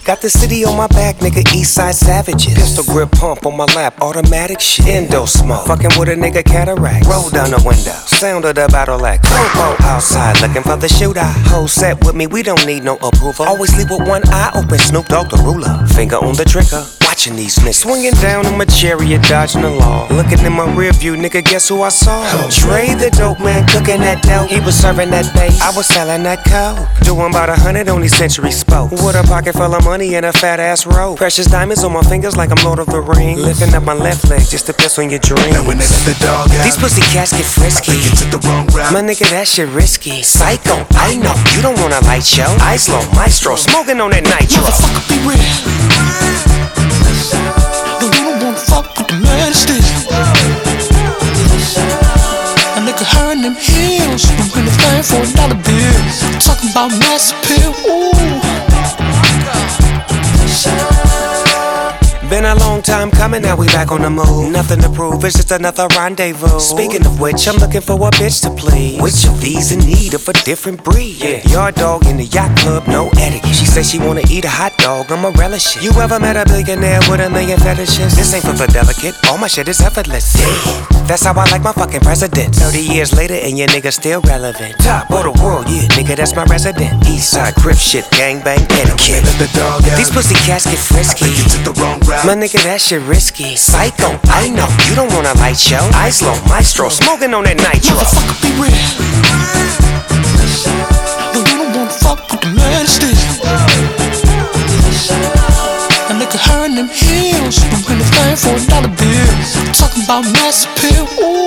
Got the city on my back, nigga, Eastside Savages. Pistol grip pump on my lap, automatic shit. Endo smoke, fucking with a nigga cataract. Roll down the window, sound of the battle act. Popo outside, looking for the shooter. Whole set with me, we don't need no approval. Always leave with one eye open, Snoop Dogg the ruler. Finger on the trigger, watching these niggas. Swinging down in my chariot, dodging the law. Looking in my rear view, nigga, guess who I saw? Trey the dope man, cooking that dope. He was serving that bass, I was selling that coke. Doing about 100 on these century spokes. With a pocket full of money and a fat ass rope. Precious diamonds on my fingers like I'm Lord of the Rings. Lifting up my left leg just to piss on your dreams. Now when they let the dog out, these pussy cats get frisky. I think you took the wrong route. My nigga, that shit risky. Psycho, I know, you don't want a light show. Ice low, maestro, smoking on that nitro. Motherfucker, be real. No, you don't wanna fuck with the majesty. A nigga hurting them heels, doing the thing for $1 bill. Talking about mass appeal, ooh. Been a long time coming, now we back on the move. Nothing to prove, it's just another rendezvous. Speaking of which, I'm looking for a bitch to please. Which of these in need of a different breed? Yard dog in the yacht club, no etiquette. She said she wanna eat a hot dog, I'ma relish it. You ever met a billionaire with a million fetishes? This ain't for the delicate, all my shit is effortless. That's how I like my fucking president. 30 years later and your nigga still relevant. Top of the world, yeah, nigga, that's my resident. Eastside crip shit, gangbang etiquette. Let the dog out. These pussy cats get frisky. I think you took the wrong route. My nigga, that shit risky. Psycho, I know, you don't want a light show. Ice low, maestro, smoking on that nitro. Motherfucker, be real. No, you don't wanna fuck with the majesty. A nigga hurting them heels, doing the thing for $1 bill. Talking about mass appeal, ooh.